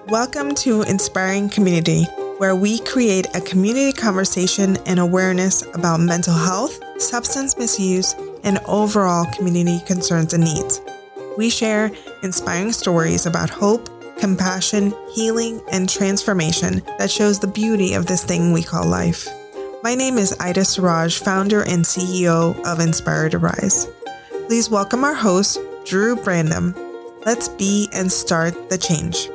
Welcome to Inspiring Community, where we create a community conversation and awareness about mental health, substance misuse, and overall community concerns and needs. We share inspiring stories about hope, compassion, healing, and transformation that shows the beauty of this thing we call life. My name is Ida Siraj, founder and CEO of Inspire to Rise. Please welcome our host, Drew Brandom. Let's be and start the change.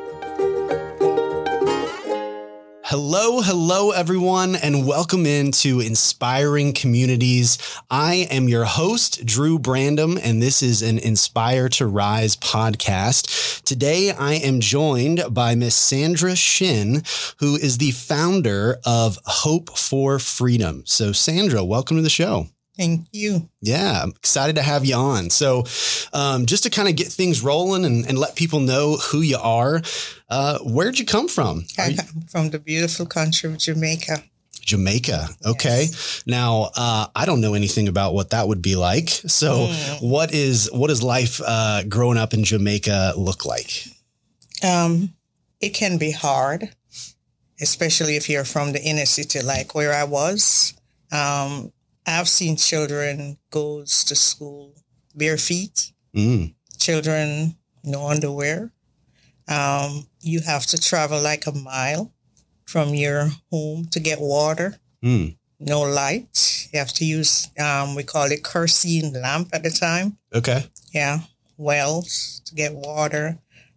Hello, everyone, and welcome into Inspiring Communities. I am your host, Drew Brandom, and this is an Inspire to Rise podcast. Today, I am joined by Miss Sandra Shin, who is the founder of Hope for Freedom. So, Sandra, welcome to the show. Thank you. Yeah, I'm excited to have you on. So just to kind of get things rolling and let people know who you are, where'd you come from? I come from the beautiful country of Jamaica. Jamaica. Okay. Yes. Now, I don't know anything about what that would be like. So what is life growing up in Jamaica look like? It can be hard, especially if you're from the inner city, like where I was. I've seen children goes to school bare feet, children, no underwear. You have to travel like a mile from your home to get water. No light. You have to use, we call it kerosene lamp at the time. Okay. Yeah. Wells to get water.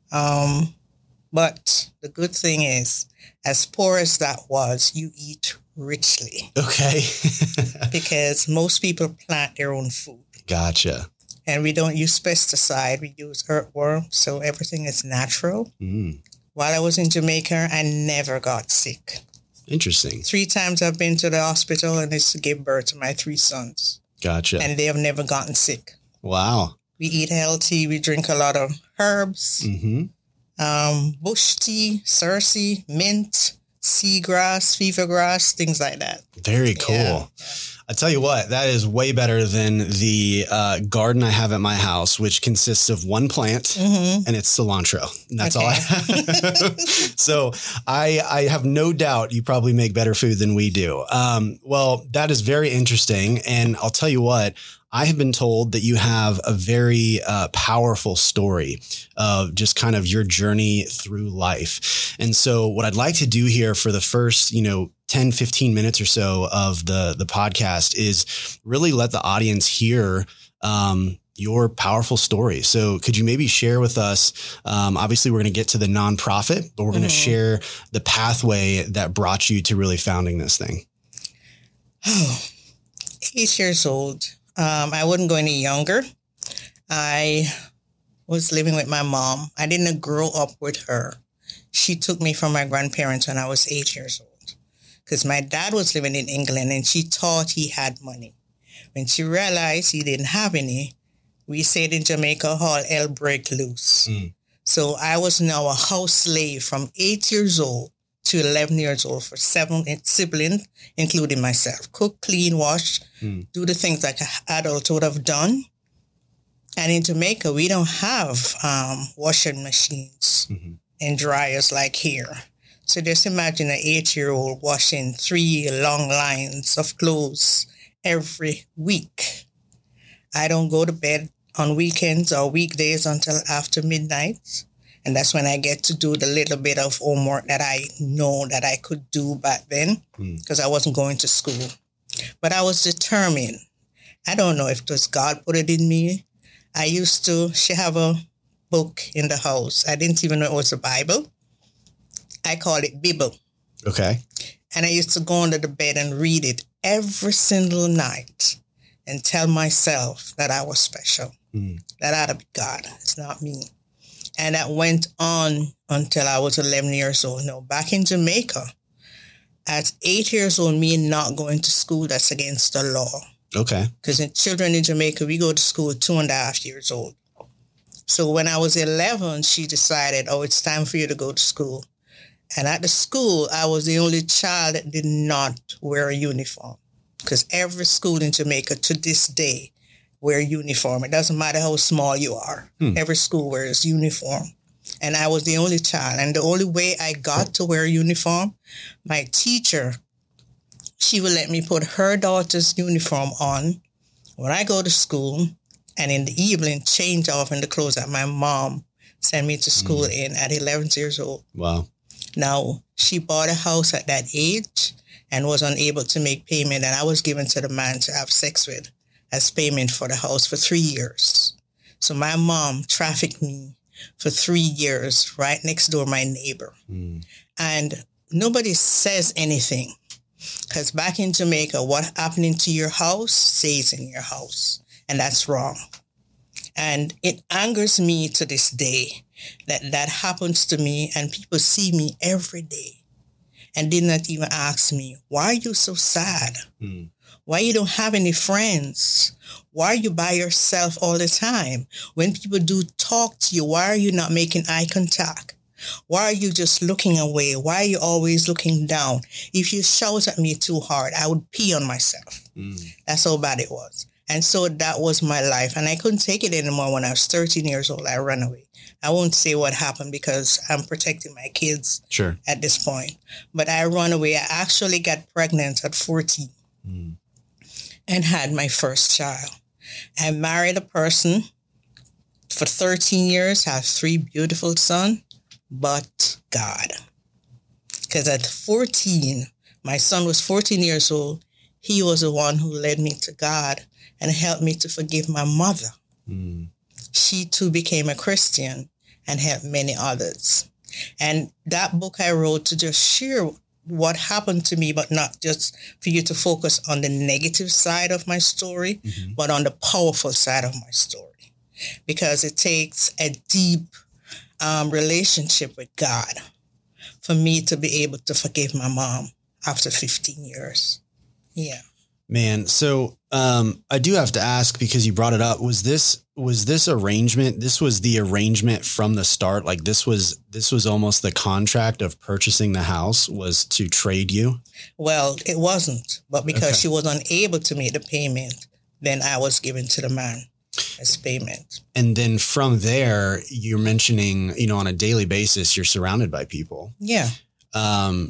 But the good thing is, as poor as that was, you eat richly. Okay. Because most people plant their own food. Gotcha. And we don't use pesticide. We use earthworm. So everything is natural. While I was in Jamaica, I never got sick. Interesting. 3 times I've been to the hospital and it's to give birth to my 3 sons. Gotcha. And they have never gotten sick. Wow. We eat healthy. We drink a lot of herbs. Bush tea, cerci, mint, seagrass, fever grass, things like that. Very cool. Yeah. I tell you what, that is way better than the garden I have at my house, which consists of one plant and it's cilantro. And that's all I have. So I have no doubt you probably make better food than we do. Well, that is very interesting. And I'll tell you what, I have been told that you have a very powerful story of just kind of your journey through life. And so what I'd like to do here for the first, 10, 15 minutes or so of the podcast is really let the audience hear your powerful story. So could you maybe share with us, obviously we're going to get to the nonprofit, but we're going to share the pathway that brought you to really founding this thing. 8 years old. I wasn't go any younger. I was living with my mom. I didn't grow up with her. She took me from my grandparents when I was 8 years old because my dad was living in England and she thought he had money. When she realized he didn't have any, we said in Jamaica, all hell break loose. So I was now a house slave from 8 years old to 11 years old for 7 siblings, including myself. Cook, clean, wash, do the things like an adult would have done. And in Jamaica, we don't have washing machines and dryers like here. So just imagine an 8-year-old washing 3 long lines of clothes every week. I don't go to bed on weekends or weekdays until after midnight. And that's when I get to do the little bit of homework that I know that I could do back then because I wasn't going to school. But I was determined. I don't know if it was God put it in me. She have a book in the house. I didn't even know it was a Bible. I call it Bible. Okay. And I used to go under the bed and read it every single night and tell myself that I was special. That ought to be God. It's not me. And that went on until I was 11 years old. Now, back in Jamaica, at 8 years old, me not going to school, that's against the law. Okay. Because children in Jamaica, we go to school at 2.5 years old. So when I was 11, she decided, it's time for you to go to school. And at the school, I was the only child that did not wear a uniform. Because every school in Jamaica to this day wear uniform. It doesn't matter how small you are. Every school wears uniform. And I was the only child. And the only way I got to wear a uniform, my teacher, she would let me put her daughter's uniform on when I go to school, and in the evening change off in the clothes that my mom sent me to school in at 11 years old. Wow. Now, she bought a house at that age and was unable to make payment, and I was given to the man to have sex with as payment for the house for 3 years. So my mom trafficked me for 3 years right next door, my neighbor. And nobody says anything, because back in Jamaica, what happening to your house stays in your house, and that's wrong. And it angers me to this day that happens to me, and people see me every day and did not even ask me, why are you so sad? Why you don't have any friends? Why are you by yourself all the time? When people do talk to you, why are you not making eye contact? Why are you just looking away? Why are you always looking down? If you shout at me too hard, I would pee on myself. That's how bad it was. And so that was my life. And I couldn't take it anymore. When I was 13 years old, I ran away. I won't say what happened because I'm protecting my kids at this point. But I ran away. I actually got pregnant at 14 and had my first child. I married a person for 13 years, have 3 beautiful sons, but God. Because at 14, my son was 14 years old. He was the one who led me to God and helped me to forgive my mother. She too became a Christian and helped many others. And that book I wrote to just share what happened to me, but not just for you to focus on the negative side of my story, but on the powerful side of my story. Because it takes a deep relationship with God for me to be able to forgive my mom after 15 years. Yeah. Man, so I do have to ask, because you brought it up, was this arrangement, this was the arrangement from the start? Like this was almost the contract of purchasing the house was to trade you? Well, it wasn't, but because she was unable to make the payment, then I was given to the man as payment. And then from there, you're mentioning, on a daily basis, you're surrounded by people. Yeah. Are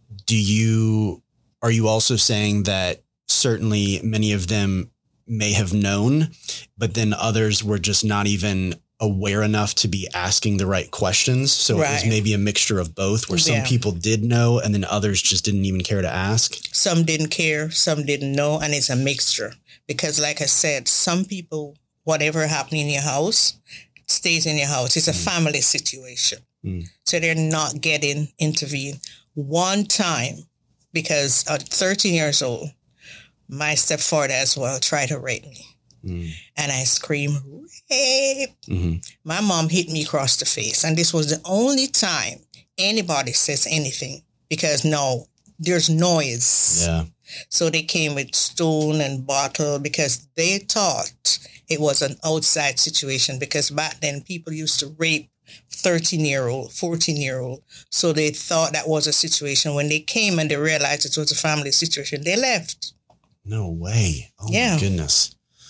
you also saying that certainly many of them may have known, but then others were just not even aware enough to be asking the right questions? So it was maybe a mixture of both, where some people did know and then others just didn't even care to ask. Some didn't care, some didn't know, and it's a mixture. Because like I said, some people, whatever happened in your house stays in your house. It's a family situation. So they're not getting intervened. One time, because at 13 years old, my stepfather as well tried to rape me. And I screamed, rape. My mom hit me across the face. And this was the only time anybody says anything, because no, there's noise. Yeah. So they came with stone and bottle because they thought it was an outside situation, because back then people used to rape 13-year-old, 14-year-old. So they thought that was a situation. When they came and they realized it was a family situation, they left. No way. Oh my goodness.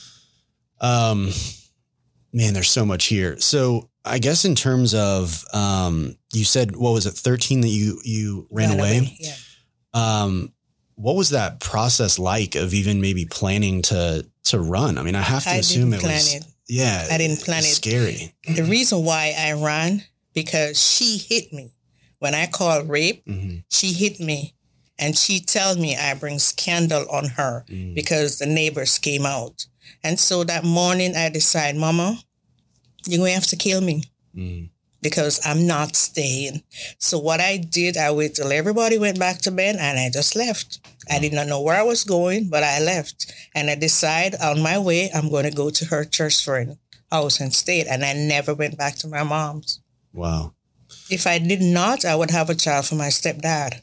Man, there's so much here. So I guess in terms of, you said, what was it, 13 that you ran away? Yeah. What was that process like of even maybe planning to run? I mean, I have to assume it was. Yeah. I didn't plan it. Scary. The reason why I ran, because she hit me. When I called rape, she hit me. And she tells me I bring scandal on her because the neighbors came out. And so that morning I decide, Mama, you're going to have to kill me because I'm not staying. So what I did, I waited till everybody went back to bed and I just left. I did not know where I was going, but I left. And I decided on my way, I'm going to go to her church friend house and stay. And I never went back to my mom's. Wow. If I did not, I would have a child for my stepdad.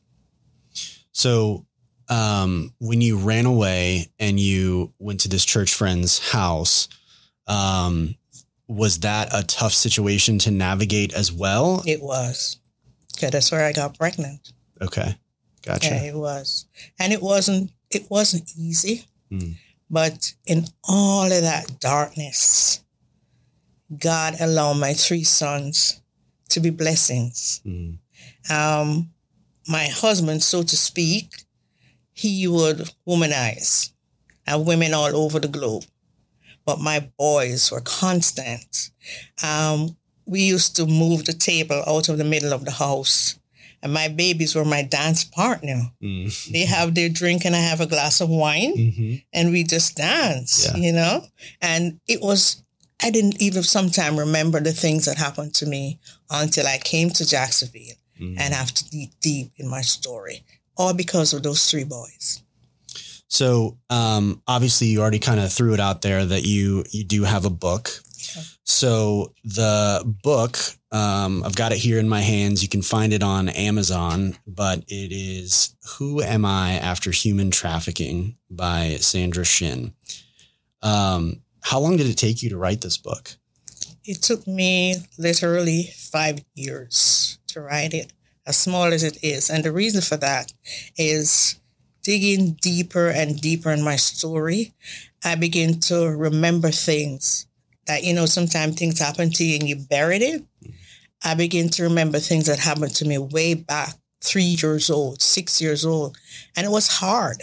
So when you ran away and you went to this church friend's house, was that a tough situation to navigate as well? It was. Okay, that's where I got pregnant. Okay. Gotcha. Yeah, it was. And it wasn't easy. But in all of that darkness, God allowed my 3 sons to be blessings. My husband, so to speak, he would womanize. I have women all over the globe. But my boys were constant. We used to move the table out of the middle of the house. And my babies were my dance partner. They have their drink and I have a glass of wine. And we just dance, you know. And it was, I didn't even sometimes remember the things that happened to me until I came to Jacksonville and have to dig deep in my story. All because of those three boys. So obviously you already kind of threw it out there that you do have a book. Okay. So the book, I've got it here in my hands. You can find it on Amazon, but it is Who Am I After Human Trafficking by Sandra Shin. How long did it take you to write this book? It took me literally 5 years to write it, as small as it is. And the reason for that is digging deeper and deeper in my story, I begin to remember things that, you know, sometimes things happen to you and you buried it. I begin to remember things that happened to me way back, 3 years old, 6 years old. And it was hard.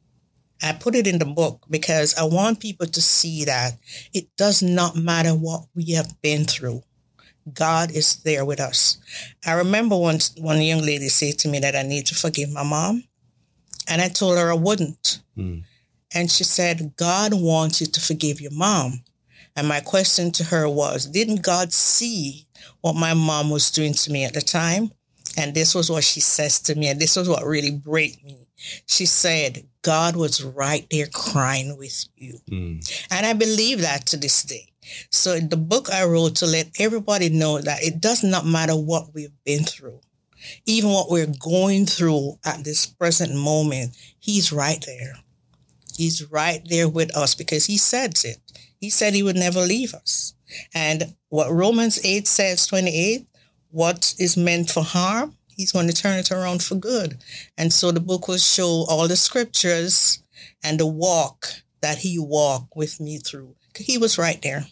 I put it in the book because I want people to see that it does not matter what we have been through. God is there with us. I remember once one young lady said to me that I need to forgive my mom. And I told her I wouldn't. And she said, God wants you to forgive your mom. And my question to her was, didn't God see what my mom was doing to me at the time? And this was what she says to me. And this was what really broke me. She said, God was right there crying with you. And I believe that to this day. So in the book I wrote to let everybody know that it does not matter what we've been through. Even what we're going through at this present moment, he's right there. He's right there with us because he said it. He said he would never leave us. And what Romans 8 says, 28, what is meant for harm, he's going to turn it around for good. And so the book will show all the scriptures and the walk that he walked with me through. He was right there.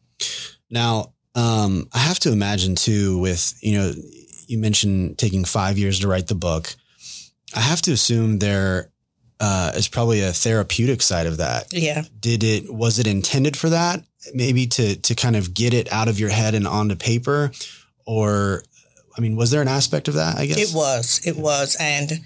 Now, I have to imagine too with, you know, you mentioned taking 5 years to write the book. I have to assume there is probably a therapeutic side of that. Yeah. Was it intended for that? Maybe to kind of get it out of your head and onto paper? Or, I mean, was there an aspect of that, I guess? It was. And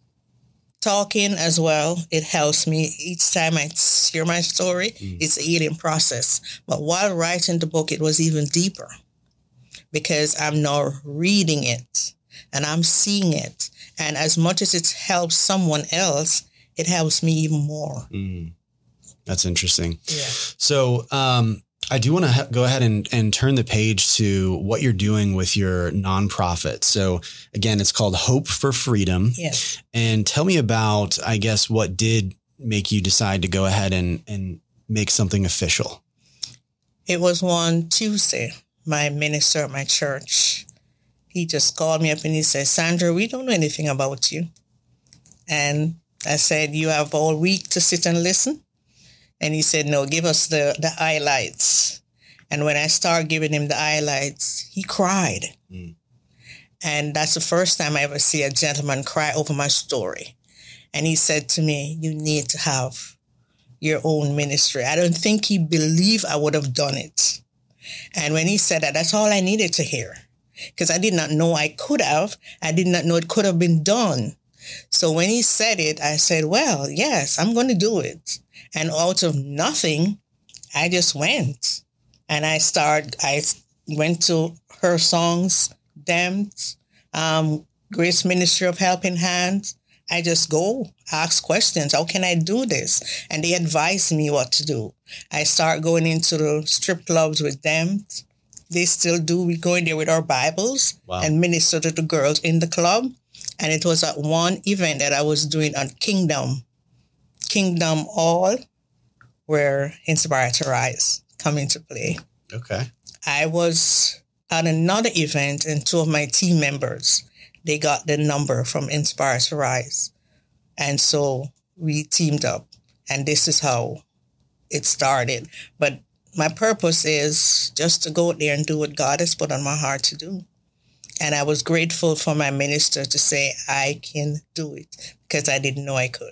talking as well, it helps me each time I share my story. It's a healing process. But while writing the book, it was even deeper. Because I'm now reading it and I'm seeing it. And as much as it helps someone else, it helps me even more. That's interesting. Yeah. So I do want to go ahead and turn the page to what you're doing with your nonprofit. So again, it's called Hope for Freedom. Yeah. And tell me about, I guess, what did make you decide to go ahead and make something official? It was one Tuesday. My minister at my church, he just called me up and he said, Sandra, we don't know anything about you. And I said, you have all week to sit and listen? And he said, no, give us the highlights. And when I started giving him the highlights, he cried. And that's the first time I ever see a gentleman cry over my story. And he said to me, you need to have your own ministry. I don't think he believed I would have done it. And when he said that, that's all I needed to hear. Because I did not know I could have. I did not know it could have been done. So when he said it, I said, well, yes, I'm going to do it. And out of nothing, I just went. And I went to Her Songs, Damned, Grace Ministry of Helping Hands. I just go ask questions. How can I do this? And they advise me what to do. I start going into the strip clubs with them. They still do. We go in there with our Bibles and minister to the girls in the club. And it was at one event that I was doing on Kingdom Hall, where Inspire to Rise come into play. Okay. I was at another event and two of my team members, they got the number from Inspire to Rise. And so we teamed up. And this is how it started. But my purpose is just to go out there and do what God has put on my heart to do. And I was grateful for my minister to say, I can do it, because I didn't know I could.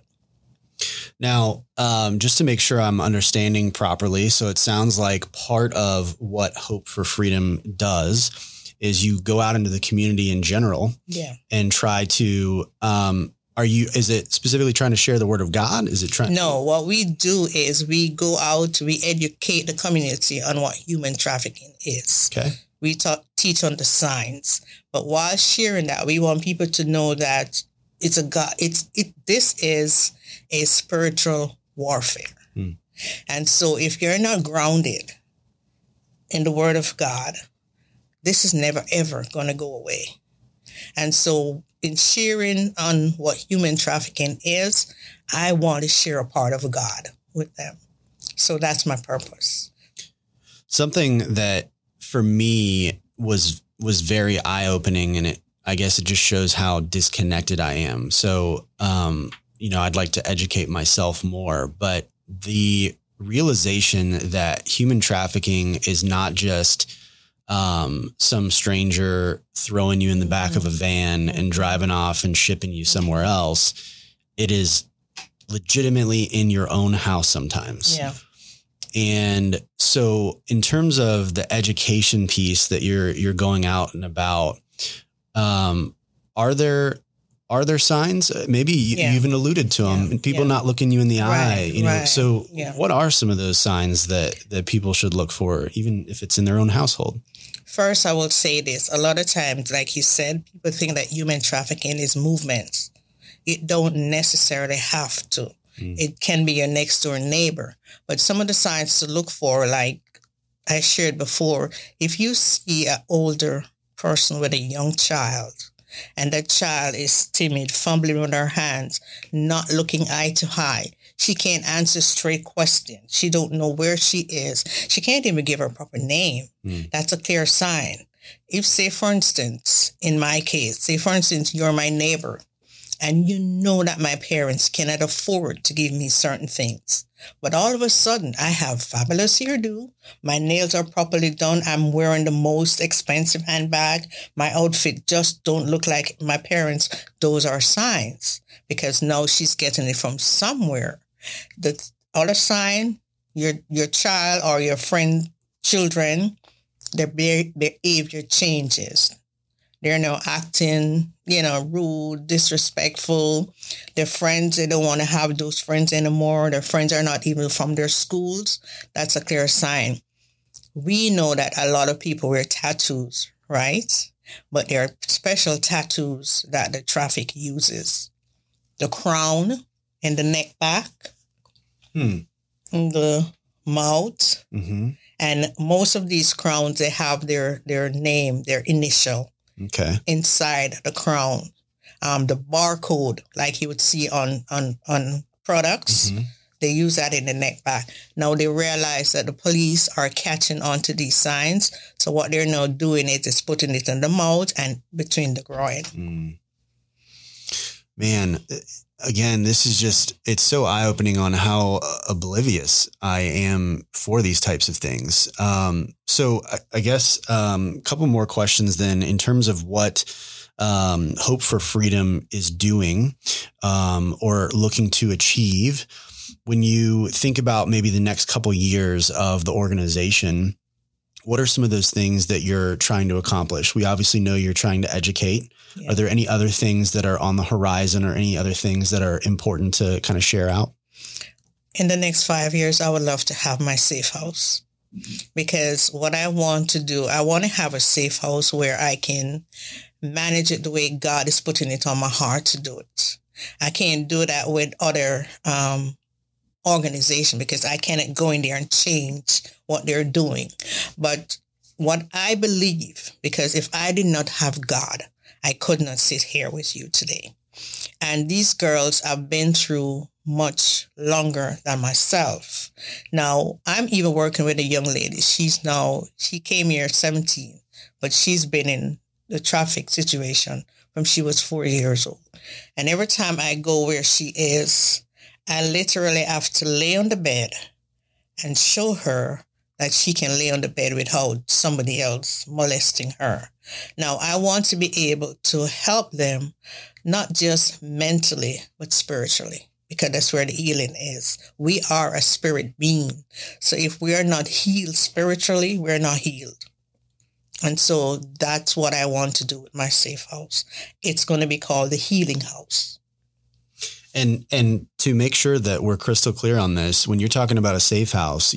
Now, just to make sure I'm understanding properly, so it sounds like part of what Hope for Freedom does is you go out into the community in general, and try to, is it specifically trying to share the word of God? Is it trying? No, what we do is we go out, we educate the community on what human trafficking is. Okay. We teach on the signs, but while sharing that, we want people to know that it's a God. This is a spiritual warfare. And so if you're not grounded in the word of God, this is never, ever going to go away. And so in sharing on what human trafficking is, I want to share a part of God with them. So that's my purpose. Something that for me was very eye-opening, and I guess it just shows how disconnected I am. So, I'd like to educate myself more, but the realization that human trafficking is not just some stranger throwing you in the back of a van and driving off and shipping you somewhere else. It is legitimately in your own house sometimes. Yeah. And so in terms of the education piece that you're going out and about, are there signs? Maybe you even alluded to them, and people not looking you in the eye, so what are some of those signs that people should look for, even if it's in their own household? First, I will say this. A lot of times, like you said, people think that human trafficking is movement. It don't necessarily have to. It can be your next door neighbor. But some of the signs to look for, like I shared before, if you see an older person with a young child, and that child is timid, fumbling with her hands, not looking eye to eye, she can't answer straight questions. She don't know where she is. She can't even give her proper name. That's a clear sign. If, say, for instance, in my case, you're my neighbor, and you know that my parents cannot afford to give me certain things. But all of a sudden, I have fabulous hairdo. My nails are properly done. I'm wearing the most expensive handbag. My outfit just don't look like my parents. Those are signs, because now she's getting it from somewhere. The other sign, your child or your friend, children, their behavior changes. They're now acting, rude, disrespectful. Their friends, they don't want to have those friends anymore. Their friends are not even from their schools. That's a clear sign. We know that a lot of people wear tattoos, right? But there are special tattoos that the traffic uses. The crown in the neck back, in the mouth. And most of these crowns, they have their name, their initial. Okay. Inside the crown, the barcode, like you would see on products, they use that in the neck back. Now they realize that the police are catching on to these signs. So what they're now doing is putting it in the mouth and between the groin. Man, again, this is it's so eye-opening on how oblivious I am for these types of things. So I guess a couple more questions then, in terms of what Hope for Freedom is doing or looking to achieve. When you think about maybe the next couple years of the organization, what are some of those things that you're trying to accomplish? We obviously know you're trying to educate. Yeah. Are there any other things that are on the horizon, or any other things that are important to kind of share out? In the next 5 years, I would love to have my safe house, because what I want to do, I want to have a safe house where I can manage it the way God is putting it on my heart to do it. I can't do that with other organization, because I cannot go in there and change what they're doing. But what I believe, because if I did not have God, I could not sit here with you today. And these girls have been through much longer than myself. Now, I'm even working with a young lady. She came here 17, but she's been in the traffic situation from she was 4 years old. And every time I go where she is, I literally have to lay on the bed and show her that she can lay on the bed without somebody else molesting her. Now, I want to be able to help them, not just mentally, but spiritually, because that's where the healing is. We are a spirit being. So if we are not healed spiritually, we're not healed. And so that's what I want to do with my safe house. It's going to be called the Healing House. And to make sure that we're crystal clear on this, when you're talking about a safe house,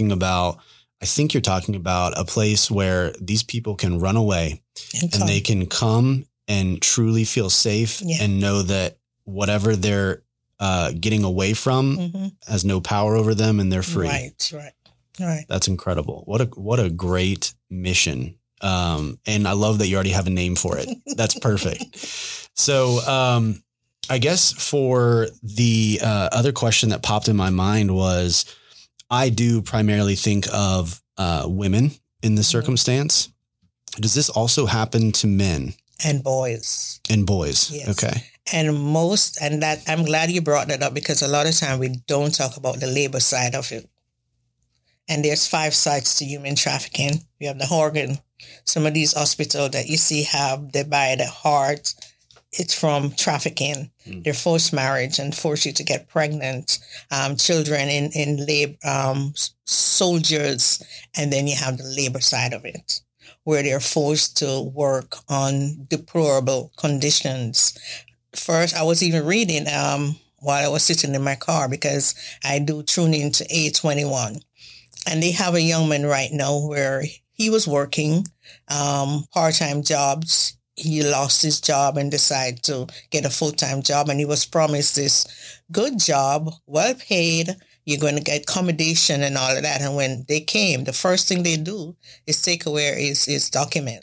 I think you're talking about a place where these people can run away and they can come and truly feel safe and know that whatever they're getting away from has no power over them and they're free. Right. That's incredible. What a great mission. And I love that you already have a name for it. That's perfect. So, I guess for the other question that popped in my mind was, I do primarily think of women in this circumstance. Does this also happen to men? And boys. Yes. Okay. And that I'm glad you brought that up, because a lot of time we don't talk about the labor side of it. And there's 5 sides to human trafficking. We have the organ. Some of these hospitals that you see they buy the heart. It's from trafficking. They're forced marriage and force you to get pregnant, children in labor, soldiers. And then you have the labor side of it, where they're forced to work on deplorable conditions. First, I was even reading while I was sitting in my car, because I do tune into A21. And they have a young man right now where he was working part-time jobs. He lost his job and decided to get a full-time job. And he was promised this good job, well paid. You're going to get accommodation and all of that. And when they came, the first thing they do is take away his document.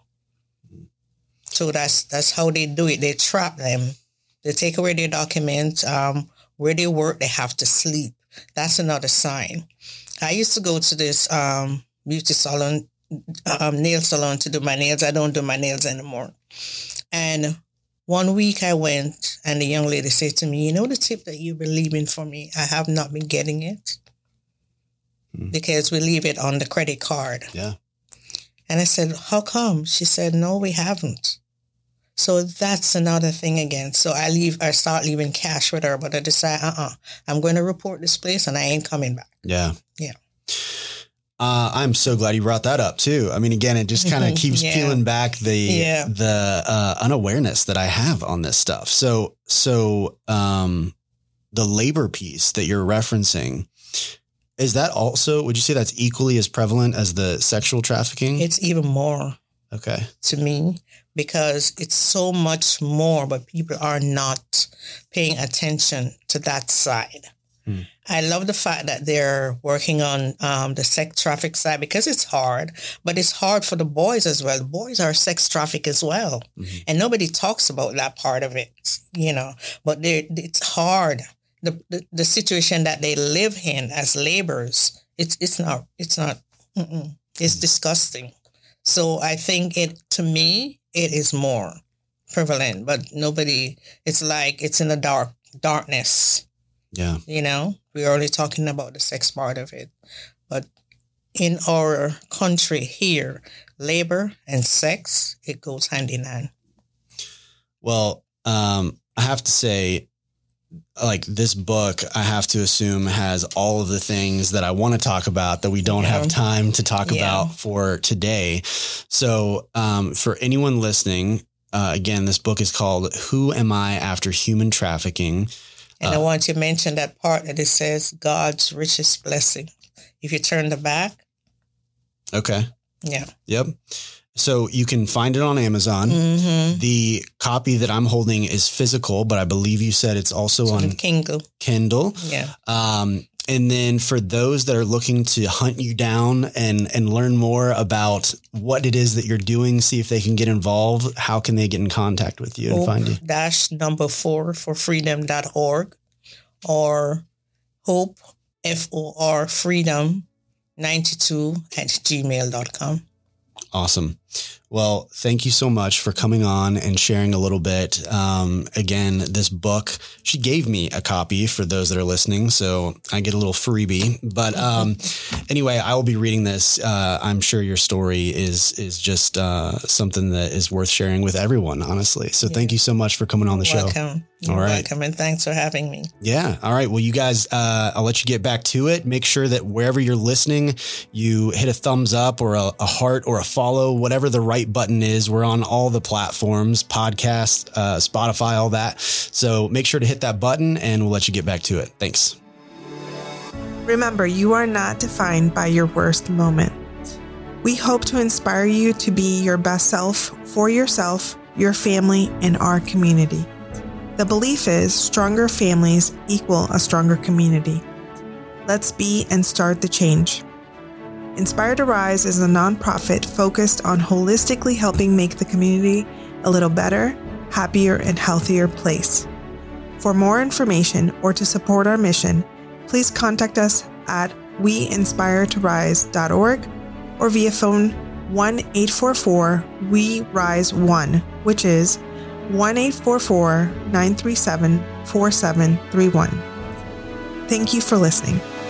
So that's how they do it. They trap them. They take away their documents. Where they work, they have to sleep. That's another sign. I used to go to this beauty salon, nail salon to do my nails. I don't do my nails anymore. And one week I went and the young lady said to me, you know the tip that you've been leaving for me? I have not been getting it because we leave it on the credit card. Yeah. And I said, how come? She said, no, we haven't. So that's another thing again. So I start leaving cash with her, but I decide, I'm going to report this place and I ain't coming back. Yeah. Yeah. I'm so glad you brought that up too. I mean, again, it just kind of keeps peeling back the unawareness that I have on this stuff. So the labor piece that you're referencing, is that also, would you say that's equally as prevalent as the sexual trafficking? It's even more. Okay. To me, because it's so much more, but people are not paying attention to that side. I love the fact that they're working on the sex traffic side, because it's hard, but it's hard for the boys as well. Boys are sex trafficked as well. And nobody talks about that part of it, but it's hard. The situation that they live in as laborers, it's disgusting. So I think to me, it is more prevalent, but nobody, it's like it's in the darkness. Yeah. We're only talking about the sex part of it. But in our country here, labor and sex, it goes hand in hand. Well, I have to say, like, this book, I have to assume has all of the things that I want to talk about that we don't have time to talk about for today. So for anyone listening, again, this book is called Who Am I After Human Trafficking? And I want to mention that part that it says God's richest blessing. If you turn the back. Okay. Yeah. Yep. So you can find it on Amazon. The copy that I'm holding is physical, but I believe you said it's also on Kindle. Yeah. And then for those that are looking to hunt you down and learn more about what it is that you're doing, see if they can get involved, how can they get in contact with you and find you? Hope-4 for freedom.org or hope, FOR freedom 92 @gmail.com. Awesome. Well, thank you so much for coming on and sharing a little bit. Again, this book, she gave me a copy for those that are listening, so I get a little freebie. But anyway, I will be reading this. I'm sure your story is just something that is worth sharing with everyone, honestly. So thank you so much for coming on the show. Welcome. You're welcome, and thanks for having me. Yeah. All right. Well, you guys, I'll let you get back to it. Make sure that wherever you're listening, you hit a thumbs up or a heart or a follow, whatever the right button is. We're on all the platforms, podcast, Spotify, all that. So make sure to hit that button and we'll let you get back to it. Thanks. Remember, you are not defined by your worst moment. We hope to inspire you to be your best self for yourself, your family, and our community. The belief is stronger families equal a stronger community. Let's be and start the change. Inspire to Rise is a nonprofit focused on holistically helping make the community a little better, happier, and healthier place. For more information or to support our mission, please contact us at weinspiretorise.org or via phone 1-844-WE-RISE-1, which is 1-844-937-4731. Thank you for listening.